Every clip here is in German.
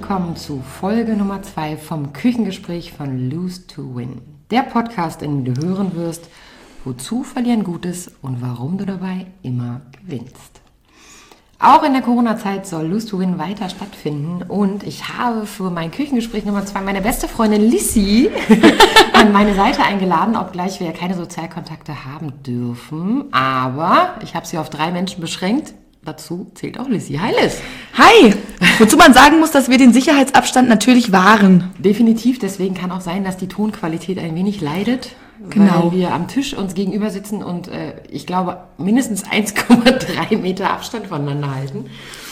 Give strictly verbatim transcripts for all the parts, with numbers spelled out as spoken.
willkommen zu Folge Nummer zwei vom Küchengespräch von Lose to Win. Der Podcast, in dem du hören wirst, wozu Verlieren gut ist und warum du dabei immer gewinnst. Auch in der Corona-Zeit soll Lose to Win weiter stattfinden und ich habe für mein Küchengespräch Nummer zwei meine beste Freundin Lissy an meine Seite eingeladen, obgleich wir ja keine Sozialkontakte haben dürfen, aber ich habe sie auf drei Menschen beschränkt. Dazu zählt auch Lissy. Hi Liz! Hi! Wozu man sagen muss, dass wir den Sicherheitsabstand natürlich wahren. Definitiv, deswegen kann auch sein, dass die Tonqualität ein wenig leidet, genau. Weil wir am Tisch uns gegenüber sitzen und äh, ich glaube mindestens eins Komma drei Meter Abstand voneinander halten.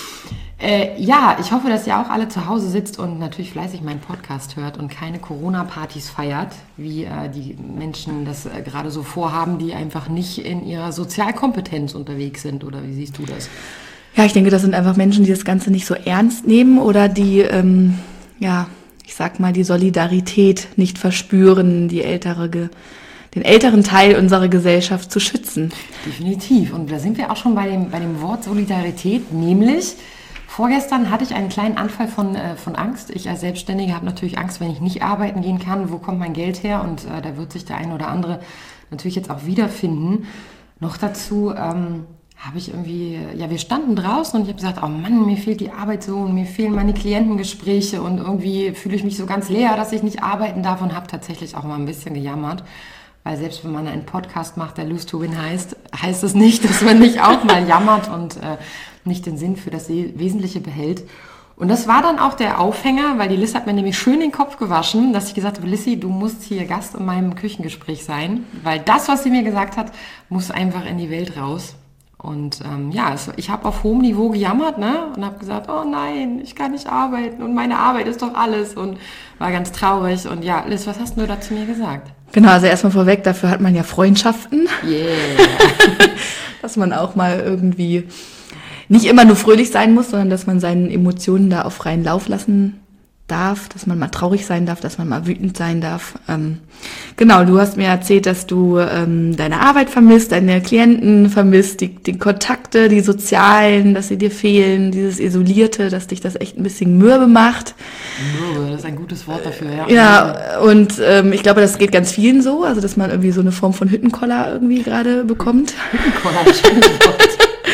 Äh, ja, ich hoffe, dass ihr auch alle zu Hause sitzt und natürlich fleißig meinen Podcast hört und keine Corona-Partys feiert, wie äh, die Menschen das äh, gerade so vorhaben, die einfach nicht in ihrer Sozialkompetenz unterwegs sind. Oder wie siehst du das? Ja, ich denke, das sind einfach Menschen, die das Ganze nicht so ernst nehmen oder die, ähm, ja, ich sag mal, die Solidarität nicht verspüren, die ältere, ge- den älteren Teil unserer Gesellschaft zu schützen. Definitiv. Und da sind wir auch schon bei dem, bei dem Wort Solidarität, nämlich vorgestern hatte ich einen kleinen Anfall von, äh, von Angst. Ich als Selbstständige habe natürlich Angst, wenn ich nicht arbeiten gehen kann. Wo kommt mein Geld her? Und äh, da wird sich der eine oder andere natürlich jetzt auch wiederfinden. Noch dazu ähm, habe ich irgendwie, ja, wir standen draußen und ich habe gesagt, oh Mann, mir fehlt die Arbeit so und mir fehlen meine Klientengespräche und irgendwie fühle ich mich so ganz leer, dass ich nicht arbeiten darf und habe tatsächlich auch mal ein bisschen gejammert. Weil selbst wenn man einen Podcast macht, der Lose to Win heißt, heißt es nicht, dass man nicht auch mal jammert und äh, nicht den Sinn für das Wesentliche behält. Und das war dann auch der Aufhänger, weil die Liz hat mir nämlich schön den Kopf gewaschen, dass ich gesagt habe, Lissy, du musst hier Gast in meinem Küchengespräch sein, weil das, was sie mir gesagt hat, muss einfach in die Welt raus. Und ähm, ja, es, ich habe auf hohem Niveau gejammert, ne, und habe gesagt, oh nein, ich kann nicht arbeiten und meine Arbeit ist doch alles und war ganz traurig. Und ja, Liz, was hast du da zu mir gesagt? Genau, also erstmal vorweg, dafür hat man ja Freundschaften. Yeah. Dass man auch mal irgendwie nicht immer nur fröhlich sein muss, sondern dass man seinen Emotionen da auf freien Lauf lassen darf, dass man mal traurig sein darf, dass man mal wütend sein darf. Ähm, genau, du hast mir erzählt, dass du ähm, deine Arbeit vermisst, deine Klienten vermisst, die, die Kontakte, die sozialen, dass sie dir fehlen, dieses Isolierte, dass dich das echt ein bisschen mürbe macht. Mürbe, das ist ein gutes Wort dafür, ja. Ja, und ähm, ich glaube, das geht ganz vielen so, also dass man irgendwie so eine Form von Hüttenkoller irgendwie gerade bekommt. Hüttenkoller, schönes Wort.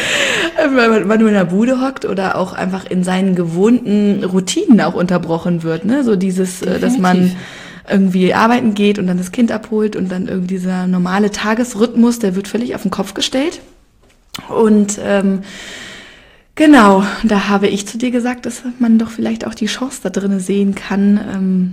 Weil man nur in der Bude hockt oder auch einfach in seinen gewohnten Routinen auch unterbrochen wird, ne? So dieses, Definitiv. Dass man irgendwie arbeiten geht und dann das Kind abholt und dann irgendwie dieser normale Tagesrhythmus, der wird völlig auf den Kopf gestellt. Und ähm, genau, da habe ich zu dir gesagt, dass man doch vielleicht auch die Chance da drin sehen kann, ähm,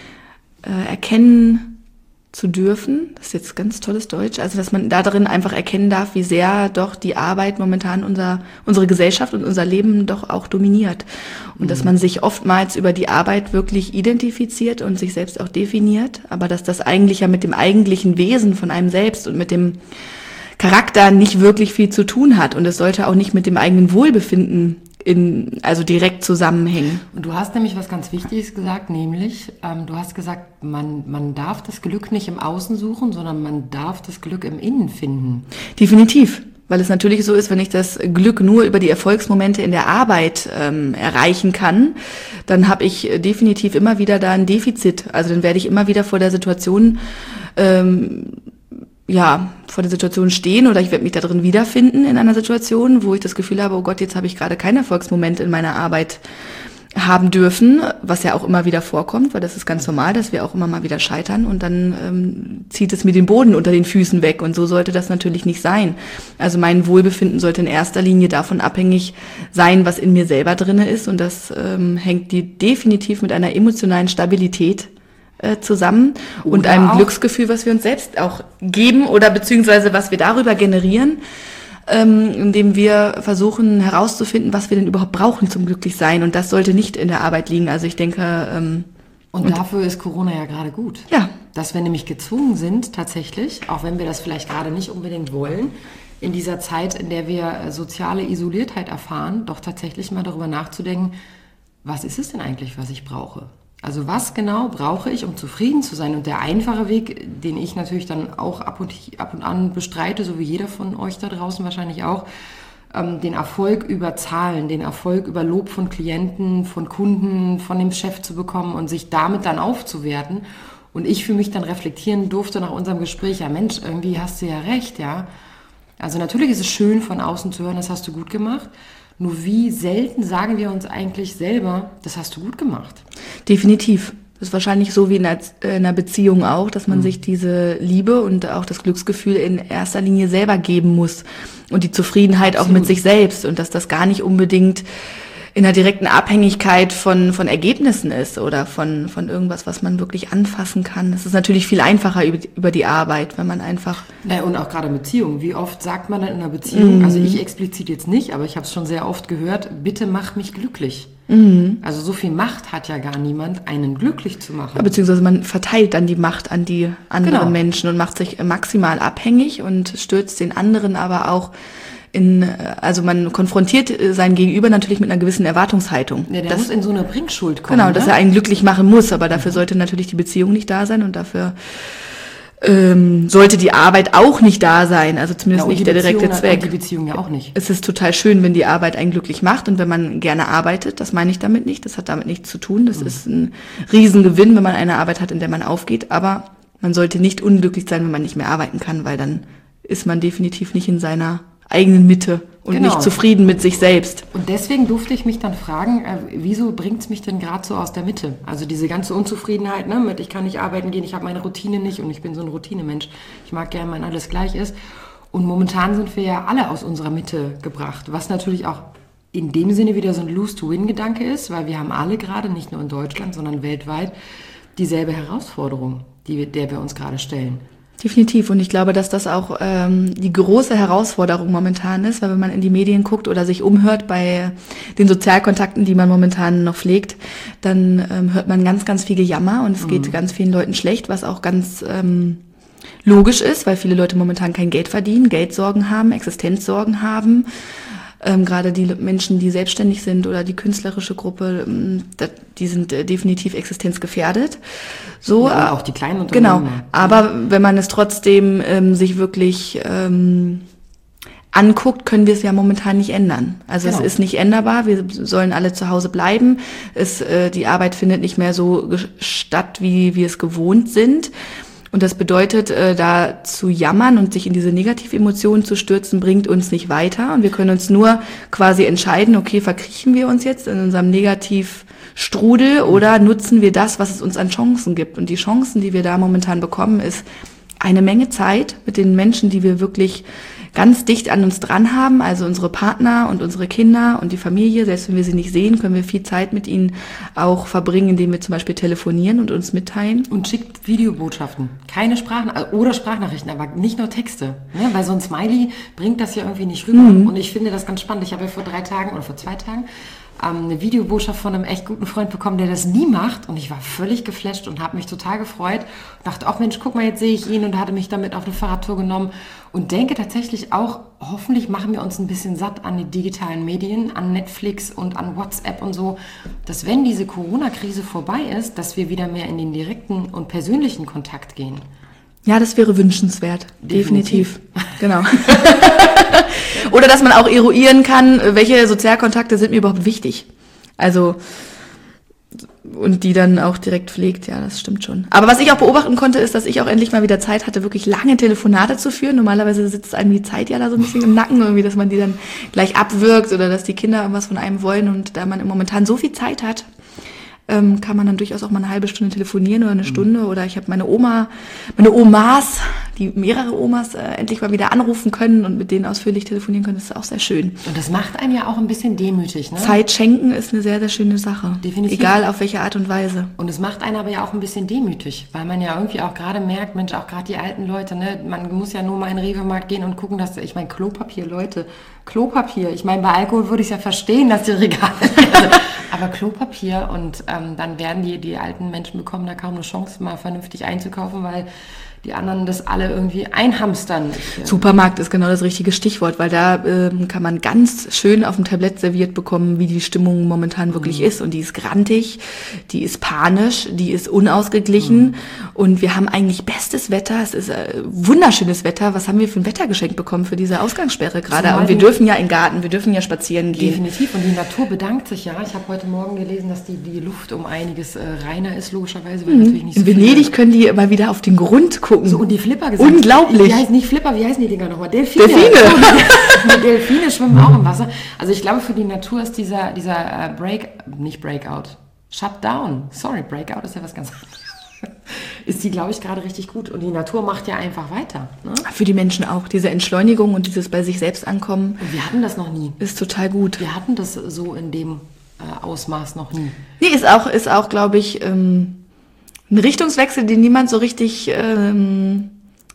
äh, erkennen zu dürfen, das ist jetzt ganz tolles Deutsch, also dass man da drin einfach erkennen darf, wie sehr doch die Arbeit momentan unser, unsere Gesellschaft und unser Leben doch auch dominiert. Und mhm. dass man sich oftmals über die Arbeit wirklich identifiziert und sich selbst auch definiert, aber dass das eigentlich ja mit dem eigentlichen Wesen von einem selbst und mit dem Charakter nicht wirklich viel zu tun hat. Und es sollte auch nicht mit dem eigenen Wohlbefinden in, also direkt zusammenhängen. Und du hast nämlich was ganz Wichtiges gesagt, nämlich, ähm, du hast gesagt, man, man darf das Glück nicht im Außen suchen, sondern man darf das Glück im Innen finden. Definitiv, weil es natürlich so ist, wenn ich das Glück nur über die Erfolgsmomente in der Arbeit ähm, erreichen kann, dann habe ich definitiv immer wieder da ein Defizit. Also dann werde ich immer wieder vor der Situation ähm, ja, vor der Situation stehen oder ich werde mich da drin wiederfinden in einer Situation, wo ich das Gefühl habe, oh Gott, jetzt habe ich gerade keinen Erfolgsmoment in meiner Arbeit haben dürfen, was ja auch immer wieder vorkommt, weil das ist ganz normal, dass wir auch immer mal wieder scheitern und dann ähm, zieht es mir den Boden unter den Füßen weg und so sollte das natürlich nicht sein. Also mein Wohlbefinden sollte in erster Linie davon abhängig sein, was in mir selber drinne ist und das ähm, hängt die definitiv mit einer emotionalen Stabilität zusammen oder und einem Glücksgefühl, was wir uns selbst auch geben oder beziehungsweise was wir darüber generieren, ähm, indem wir versuchen herauszufinden, was wir denn überhaupt brauchen zum Glücklichsein und das sollte nicht in der Arbeit liegen. Also ich denke... Ähm, und, und dafür ist Corona ja gerade gut. Ja. Dass wir nämlich gezwungen sind, tatsächlich, auch wenn wir das vielleicht gerade nicht unbedingt wollen, in dieser Zeit, in der wir soziale Isoliertheit erfahren, doch tatsächlich mal darüber nachzudenken, was ist es denn eigentlich, was ich brauche? Also was genau brauche ich, um zufrieden zu sein? Und der einfache Weg, den ich natürlich dann auch ab und, ab und an bestreite, so wie jeder von euch da draußen wahrscheinlich auch, ähm, den Erfolg über Zahlen, den Erfolg über Lob von Klienten, von Kunden, von dem Chef zu bekommen und sich damit dann aufzuwerten. Und ich für mich dann reflektieren durfte nach unserem Gespräch, ja Mensch, irgendwie hast du ja recht, ja. Also natürlich ist es schön, von außen zu hören, das hast du gut gemacht. Nur wie selten sagen wir uns eigentlich selber, das hast du gut gemacht. Definitiv. Das ist wahrscheinlich so wie in einer, in einer Beziehung auch, dass man mhm. sich diese Liebe und auch das Glücksgefühl in erster Linie selber geben muss. Und die Zufriedenheit Absolut. Auch mit sich selbst. Und dass das gar nicht unbedingt in einer direkten Abhängigkeit von von Ergebnissen ist oder von von irgendwas, was man wirklich anfassen kann. Es ist natürlich viel einfacher über, über die Arbeit, wenn man einfach... Naja, und auch gerade Beziehungen. Wie oft sagt man dann in einer Beziehung, mhm. also ich explizit jetzt nicht, aber ich habe es schon sehr oft gehört, bitte mach mich glücklich. Mhm. Also so viel Macht hat ja gar niemand, einen glücklich zu machen. Ja, beziehungsweise man verteilt dann die Macht an die anderen genau. Menschen und macht sich maximal abhängig und stürzt den anderen aber auch in, also man konfrontiert sein Gegenüber natürlich mit einer gewissen Erwartungshaltung. Ja, der das, muss in so eine Bringschuld kommen. Genau, dass ne? er einen glücklich machen muss, aber dafür sollte natürlich die Beziehung nicht da sein und dafür ähm, sollte die Arbeit auch nicht da sein, also zumindest ja, nicht der direkte Zweck. Und die Beziehung ja auch nicht. Es ist total schön, wenn die Arbeit einen glücklich macht und wenn man gerne arbeitet, das meine ich damit nicht, das hat damit nichts zu tun, das mhm. ist ein Riesengewinn, wenn man eine Arbeit hat, in der man aufgeht, aber man sollte nicht unglücklich sein, wenn man nicht mehr arbeiten kann, weil dann ist man definitiv nicht in seiner eigenen Mitte und genau. nicht zufrieden mit sich selbst. Und deswegen durfte ich mich dann fragen, äh, wieso bringt es mich denn gerade so aus der Mitte? Also diese ganze Unzufriedenheit, ne, mit ich kann nicht arbeiten gehen, ich habe meine Routine nicht und ich bin so ein Routinemensch. Ich mag gerne, wenn alles gleich ist. Und momentan sind wir ja alle aus unserer Mitte gebracht, was natürlich auch in dem Sinne wieder so ein Lose-to-Win-Gedanke ist, weil wir haben alle gerade, nicht nur in Deutschland, sondern weltweit, dieselbe Herausforderung, die wir, der wir uns gerade stellen. Definitiv. Und ich glaube, dass das auch ähm, die große Herausforderung momentan ist, weil wenn man in die Medien guckt oder sich umhört bei den Sozialkontakten, die man momentan noch pflegt, dann ähm, hört man ganz, ganz viel Gejammer und es mhm. geht ganz vielen Leuten schlecht, was auch ganz ähm, logisch ist, weil viele Leute momentan kein Geld verdienen, Geldsorgen haben, Existenzsorgen haben. Ähm, gerade die Menschen, die selbstständig sind oder die künstlerische Gruppe, ähm, die sind äh, definitiv existenzgefährdet. So, ja, äh, auch die kleinen Unternehmen. Genau, aber wenn man es trotzdem ähm, sich wirklich ähm, anguckt, können wir es ja momentan nicht ändern. Also genau. Es ist nicht änderbar, wir sollen alle zu Hause bleiben. Es, äh, die Arbeit findet nicht mehr so statt, wie wir es gewohnt sind. Und das bedeutet, äh, da zu jammern und sich in diese Negativemotionen zu stürzen, bringt uns nicht weiter. Und wir können uns nur quasi entscheiden, okay, verkriechen wir uns jetzt in unserem Negativstrudel oder nutzen wir das, was es uns an Chancen gibt. Und die Chancen, die wir da momentan bekommen, ist eine Menge Zeit mit den Menschen, die wir wirklich ganz dicht an uns dran haben, also unsere Partner und unsere Kinder und die Familie. Selbst wenn wir sie nicht sehen, können wir viel Zeit mit ihnen auch verbringen, indem wir zum Beispiel telefonieren und uns mitteilen. Und schickt Videobotschaften, keine Sprachnachrichten oder Sprachnachrichten, aber nicht nur Texte, ne? Weil so ein Smiley bringt das ja irgendwie nicht rüber. Mhm. Und ich finde das ganz spannend. Ich habe ja vor drei Tagen oder vor zwei Tagen ähm, eine Videobotschaft von einem echt guten Freund bekommen, der das nie macht. Und ich war völlig geflasht und habe mich total gefreut. Dachte, ach Mensch, guck mal, jetzt sehe ich ihn, und hatte mich damit auf eine Fahrradtour genommen. Und denke tatsächlich auch, hoffentlich machen wir uns ein bisschen satt an die digitalen Medien, an Netflix und an WhatsApp und so, dass wenn diese Corona-Krise vorbei ist, dass wir wieder mehr in den direkten und persönlichen Kontakt gehen. Ja, das wäre wünschenswert. Definitiv. Definitiv. Genau. Oder dass man auch eruieren kann, welche Sozialkontakte sind mir überhaupt wichtig. Also, und die dann auch direkt pflegt, ja, das stimmt schon. Aber was ich auch beobachten konnte, ist, dass ich auch endlich mal wieder Zeit hatte, wirklich lange Telefonate zu führen. Normalerweise sitzt einem die Zeit ja da so ein bisschen im Nacken, irgendwie, dass man die dann gleich abwirkt oder dass die Kinder irgendwas von einem wollen. Und da man momentan so viel Zeit hat, ähm, kann man dann durchaus auch mal eine halbe Stunde telefonieren oder eine Stunde. Oder ich habe meine Oma, meine Omas, die mehrere Omas äh, endlich mal wieder anrufen können und mit denen ausführlich telefonieren können. Das ist auch sehr schön. Und das macht einen ja auch ein bisschen demütig, ne? Zeit schenken ist eine sehr, sehr schöne Sache. Definitiv. Egal auf welche Art und Weise. Und es macht einen aber ja auch ein bisschen demütig, weil man ja irgendwie auch gerade merkt, Mensch, auch gerade die alten Leute, ne, man muss ja nur mal in den Rewe-Markt gehen und gucken, dass, ich meine, Klopapier, Leute, Klopapier, ich meine, bei Alkohol würde ich ja verstehen, dass die Regale, also, aber Klopapier, und ähm, dann werden die, die alten Menschen bekommen da kaum eine Chance, mal vernünftig einzukaufen, weil die anderen das alle irgendwie einhamstern. Ich, äh, Supermarkt ist genau das richtige Stichwort, weil da ähm, kann man ganz schön auf dem Tablett serviert bekommen, wie die Stimmung momentan wirklich mhm. ist. Und die ist grantig, die ist panisch, die ist unausgeglichen. Mhm. Und wir haben eigentlich bestes Wetter, es ist äh, wunderschönes Wetter. Was haben wir für ein Wetter geschenkt bekommen für diese Ausgangssperre gerade? Und wir dürfen ja in den Garten, wir dürfen ja spazieren gehen. Definitiv. Und die Natur bedankt sich ja. Ich habe heute Morgen gelesen, dass die, die Luft um einiges äh, reiner ist, logischerweise. Weil mhm. natürlich nicht so in Venedig viele... können die immer wieder auf den Grund gucken. So, und die Flipper gesagt. Unglaublich. Die heißen nicht Flipper, wie heißen die Dinger nochmal? Delfine. Delfine. Die Delfine schwimmen auch im Wasser. Also ich glaube, für die Natur ist dieser, dieser äh, Break, nicht Breakout, Shutdown. Sorry, Breakout ist ja was ganz anderes. Ist die, glaube ich, gerade richtig gut. Und die Natur macht ja einfach weiter. Ne? Für die Menschen auch. Diese Entschleunigung und dieses bei sich selbst ankommen. Und wir hatten das noch nie. Ist total gut. Wir hatten das so in dem äh, Ausmaß noch nie. Nee, ist auch, ist auch glaube ich, ähm, ein Richtungswechsel, den niemand so richtig ähm,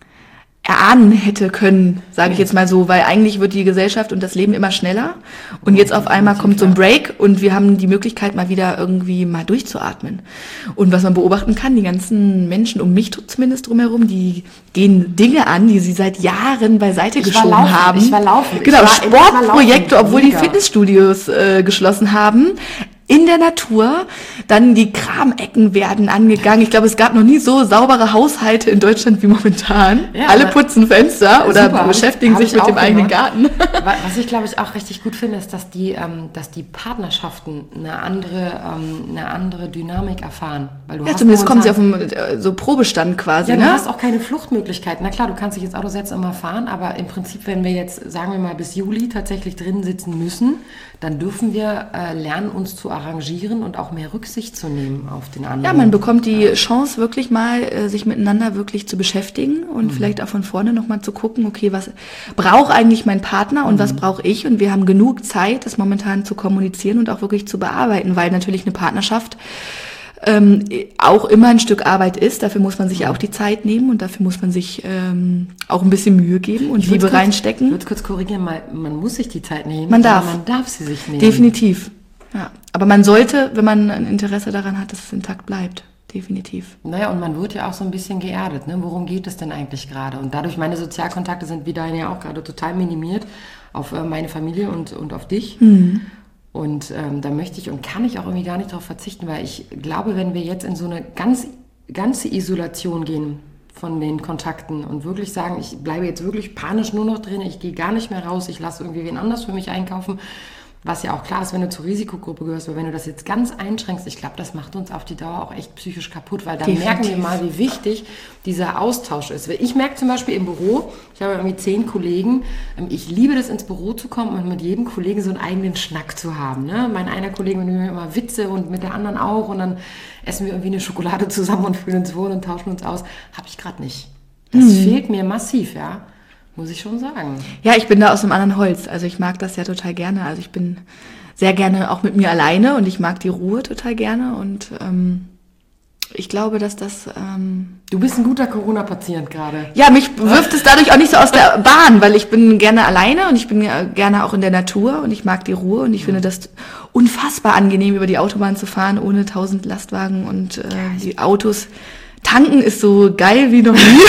erahnen hätte können, sage ich jetzt mal so, weil eigentlich wird die Gesellschaft und das Leben immer schneller und jetzt auf einmal kommt so ein Break und wir haben die Möglichkeit, mal wieder irgendwie mal durchzuatmen. Und was man beobachten kann, die ganzen Menschen um mich zumindest drumherum, die gehen Dinge an, die sie seit Jahren beiseite ich geschoben war laufen, haben. Ich war laufen. Genau, ich war, Sportprojekte, war obwohl Mega. die Fitnessstudios äh, geschlossen haben. In der Natur, dann die Kramecken werden angegangen. Ich glaube, es gab noch nie so saubere Haushalte in Deutschland wie momentan. Ja, alle putzen Fenster oder super. beschäftigen Hab sich mit dem eigenen Garten. Was ich, glaube ich, auch richtig gut finde, ist, dass die, ähm, dass die Partnerschaften eine andere, ähm, eine andere Dynamik erfahren. Weil du ja, hast zumindest kommen sie auf einen äh, so Probestand quasi. Ja, du ne? hast auch keine Fluchtmöglichkeiten. Na klar, du kannst dich ins Auto setzen und mal fahren, aber im Prinzip, wenn wir jetzt, sagen wir mal, bis Juli tatsächlich drin sitzen müssen, dann dürfen wir äh, lernen, uns zu arrangieren und auch mehr Rücksicht zu nehmen auf den anderen. Ja, man bekommt die ja. Chance, wirklich mal äh, sich miteinander wirklich zu beschäftigen und mhm. vielleicht auch von vorne nochmal zu gucken, okay, was braucht eigentlich mein Partner und mhm. was brauche ich? Und wir haben genug Zeit, das momentan zu kommunizieren und auch wirklich zu bearbeiten, weil natürlich eine Partnerschaft ähm, auch immer ein Stück Arbeit ist. Dafür muss man sich ja auch die Zeit nehmen und dafür muss man sich ähm, auch ein bisschen Mühe geben und Liebe kurz, reinstecken. Ich würde es kurz korrigieren, mal, man muss sich die Zeit nehmen. Man darf. Man darf sie sich nehmen. Definitiv. Ja. Aber man sollte, wenn man ein Interesse daran hat, dass es intakt bleibt. Definitiv. Naja, und man wird ja auch so ein bisschen geerdet. Ne? Worum geht es denn eigentlich gerade? Und dadurch, meine Sozialkontakte sind wie deine ja auch gerade total minimiert auf äh, meine Familie und, und auf dich. Mhm. Und ähm, da möchte ich und kann ich auch irgendwie gar nicht darauf verzichten, weil ich glaube, wenn wir jetzt in so eine ganz, ganze Isolation gehen von den Kontakten und wirklich sagen, ich bleibe jetzt wirklich panisch nur noch drin, ich gehe gar nicht mehr raus, ich lasse irgendwie wen anders für mich einkaufen, was ja auch klar ist, wenn du zur Risikogruppe gehörst, aber wenn du das jetzt ganz einschränkst, ich glaube, das macht uns auf die Dauer auch echt psychisch kaputt, weil da merken wir mal, wie wichtig dieser Austausch ist. Ich merke zum Beispiel im Büro, ich habe irgendwie zehn Kollegen, ich liebe das, ins Büro zu kommen und mit jedem Kollegen so einen eigenen Schnack zu haben. Ne? Mein einer Kollege mit mir immer Witze und mit der anderen auch und dann essen wir irgendwie eine Schokolade zusammen und fühlen uns wohl und tauschen uns aus. Habe ich gerade nicht. Das mhm. fehlt mir massiv, ja. Muss ich schon sagen. Ja, ich bin da aus einem anderen Holz. Also ich mag das ja total gerne. Also ich bin sehr gerne auch mit mir alleine und ich mag die Ruhe total gerne. Und ähm, ich glaube, dass das... Ähm du bist ein guter Corona-Patient gerade. Ja, mich wirft es dadurch auch nicht so aus der Bahn, weil ich bin gerne alleine und ich bin gerne auch in der Natur und ich mag die Ruhe und ich mhm. finde das unfassbar angenehm, über die Autobahn zu fahren, ohne tausend Lastwagen und äh, die Autos. Tanken ist so geil wie noch nie.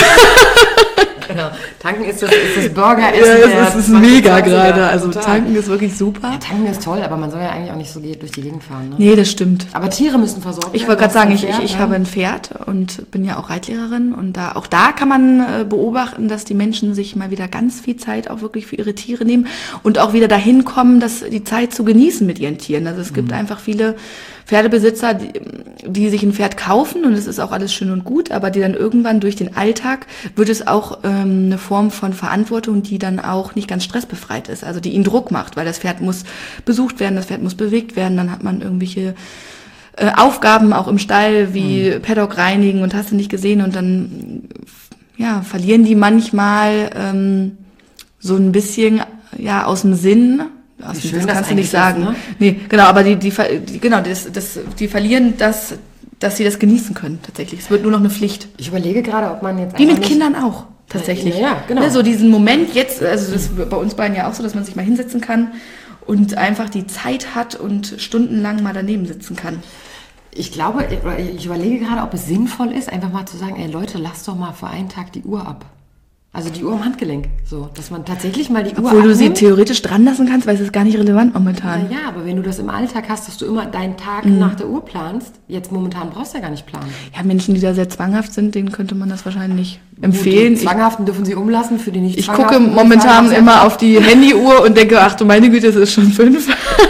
Genau. Tanken ist das, ist das Burgeressen. Ja, es ist, ist mega gerade. Also total. Tanken ist wirklich super. Ja, tanken ist toll, aber man soll ja eigentlich auch nicht so durch die Gegend fahren. Ne? Nee, das stimmt. Aber Tiere müssen versorgt werden. Ich wollte gerade sagen, ich, ich, ich habe ein Pferd und bin ja auch Reitlehrerin. Und da auch da kann man äh, beobachten, dass die Menschen sich mal wieder ganz viel Zeit auch wirklich für ihre Tiere nehmen und auch wieder dahin kommen, dass die Zeit zu genießen mit ihren Tieren. Also es gibt mhm. einfach viele Pferdebesitzer, die, die sich ein Pferd kaufen und es ist auch alles schön und gut, aber die dann irgendwann durch den Alltag wird es auch ähm, eine Form von Verantwortung, die dann auch nicht ganz stressbefreit ist, also die ihnen Druck macht, weil das Pferd muss besucht werden, das Pferd muss bewegt werden, dann hat man irgendwelche äh, Aufgaben auch im Stall, wie mhm. Paddock reinigen und hast du nicht gesehen und dann ja verlieren die manchmal ähm, so ein bisschen ja aus dem Sinn. Also, das, das kannst du nicht sagen. Ist, ne? Nee, genau, aber die, die, die genau, das, das, die verlieren das, dass sie das genießen können, tatsächlich. Es wird nur noch eine Pflicht. Ich überlege gerade, ob man jetzt... Wie mit Kindern auch, tatsächlich. Ja, ja, genau. Ne, so diesen Moment jetzt, also das ist bei uns beiden ja auch so, dass man sich mal hinsetzen kann und einfach die Zeit hat und stundenlang mal daneben sitzen kann. Ich glaube, ich überlege gerade, ob es sinnvoll ist, einfach mal zu sagen, ey Leute, lasst doch mal für einen Tag die Uhr ab. Also die Uhr am Handgelenk, so, dass man tatsächlich mal die Uhr Obwohl abnimmt. du sie theoretisch dran lassen kannst, weil es ist gar nicht relevant momentan. Na ja, aber wenn du das im Alltag hast, dass du immer deinen Tag mhm. nach der Uhr planst, jetzt momentan brauchst du ja gar nicht planen. Ja, Menschen, die da sehr zwanghaft sind, denen könnte man das wahrscheinlich empfehlen. Die Zwanghaften dürfen sie umlassen, für die nicht Ich Zwanghaften. gucke momentan immer auf die Handyuhr und denke, ach du meine Güte, es ist schon fünf.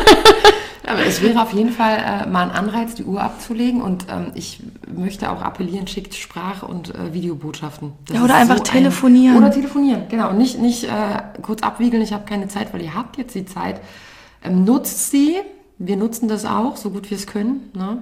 Aber es wäre auf jeden Fall äh, mal ein Anreiz, die Uhr abzulegen und ähm, ich möchte auch appellieren, schickt Sprach- und äh, Videobotschaften. Das ja, oder ist einfach so telefonieren. Ein, oder telefonieren, genau. Und nicht, nicht äh, kurz abwiegeln, ich habe keine Zeit, weil ihr habt jetzt die Zeit. Ähm, nutzt sie, wir nutzen das auch, so gut wir es können. Ne?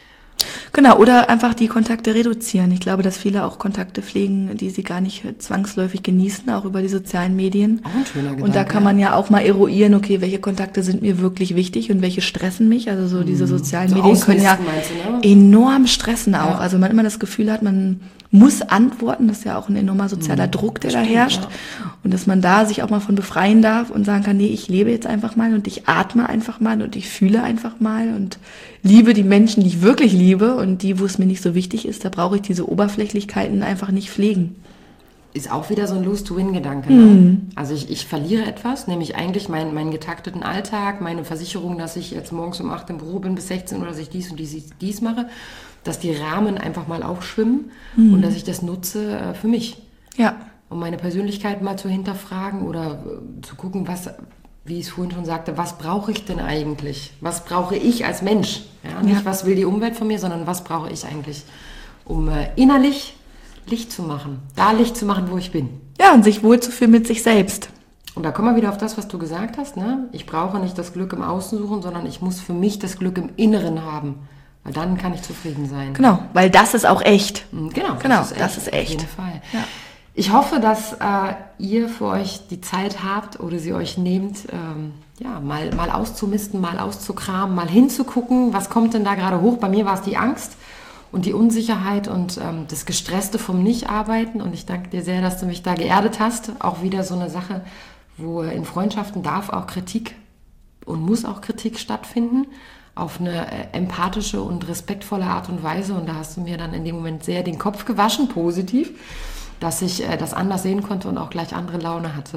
Genau, oder einfach die Kontakte reduzieren. Ich glaube, dass viele auch Kontakte pflegen, die sie gar nicht zwangsläufig genießen, auch über die sozialen Medien. Auch ein schöner Gedanke. Und da kann man ja auch mal eruieren, okay, welche Kontakte sind mir wirklich wichtig und welche stressen mich. Also so diese sozialen so Medien können ja du, ne? enorm stressen auch. Ja. Also man immer das Gefühl hat, man muss antworten. Das ist ja auch ein enormer sozialer mhm. Druck, der Stimmt, da herrscht. Ja. Und dass man da sich auch mal von befreien darf und sagen kann, nee, ich lebe jetzt einfach mal und ich atme einfach mal und ich fühle einfach mal und liebe die Menschen, die ich wirklich liebe und die, wo es mir nicht so wichtig ist, da brauche ich diese Oberflächlichkeiten einfach nicht pflegen. Ist auch wieder so ein Lose-to-Win-Gedanke. Ne? Mhm. Also ich, ich verliere etwas, nämlich eigentlich meinen, meinen getakteten Alltag, meine Versicherung, dass ich jetzt morgens um acht im Büro bin bis sechzehn oder dass ich dies und dies, dies mache, dass die Rahmen einfach mal aufschwimmen mhm. und dass ich das nutze äh, für mich. Ja. Um meine Persönlichkeit mal zu hinterfragen oder äh, zu gucken, was, wie ich es vorhin schon sagte, was brauche ich denn eigentlich? Was brauche ich als Mensch? Ja, nicht, ja. was will die Umwelt von mir, sondern was brauche ich eigentlich, um äh, innerlich Licht zu machen. Da Licht zu machen, wo ich bin. Ja, und sich wohlzufühlen mit sich selbst. Und da kommen wir wieder auf das, was du gesagt hast. Ne? Ich brauche nicht das Glück im Außen suchen, sondern ich muss für mich das Glück im Inneren haben. Weil dann kann ich zufrieden sein. Genau, weil das ist auch echt. Genau, genau das ist echt. Das ist echt. Auf jeden Fall. Ja. Ich hoffe, dass äh, ihr für euch die Zeit habt oder sie euch nehmt, ähm, ja, mal, mal auszumisten, mal auszukramen, mal hinzugucken, was kommt denn da gerade hoch. Bei mir war es die Angst und die Unsicherheit und ähm, das Gestresste vom Nicht-Arbeiten. Und ich danke dir sehr, dass du mich da geerdet hast. Auch wieder so eine Sache, wo in Freundschaften darf auch Kritik und muss auch Kritik stattfinden. Auf eine äh, empathische und respektvolle Art und Weise. Und da hast du mir dann in dem Moment sehr den Kopf gewaschen, positiv, dass ich äh, das anders sehen konnte und auch gleich andere Laune hatte.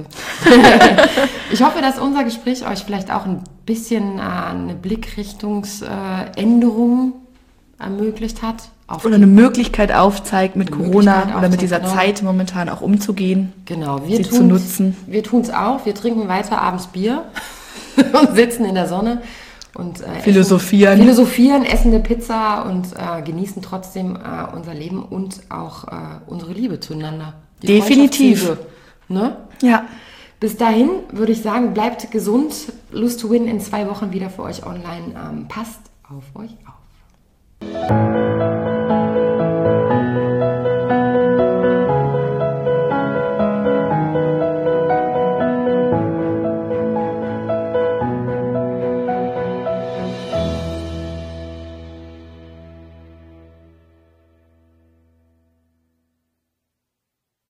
Ich hoffe, dass unser Gespräch euch vielleicht auch ein bisschen äh, eine Blickrichtungsänderung äh, ermöglicht hat. Auf oder eine Möglichkeit aufzeigt, mit Corona Möglichkeit oder mit dieser genau. Zeit momentan auch umzugehen. Genau, wir sie tun's, zu nutzen. Wir tun es auch. Wir trinken weiter abends Bier und sitzen in der Sonne. Und, äh, philosophieren. Essen, philosophieren, essen eine Pizza und äh, genießen trotzdem äh, unser Leben und auch äh, unsere Liebe zueinander. Die Definitiv. Ne? Ja. Bis dahin würde ich sagen, bleibt gesund. Lust to Win in zwei Wochen wieder für euch online. Ähm, passt auf euch auf.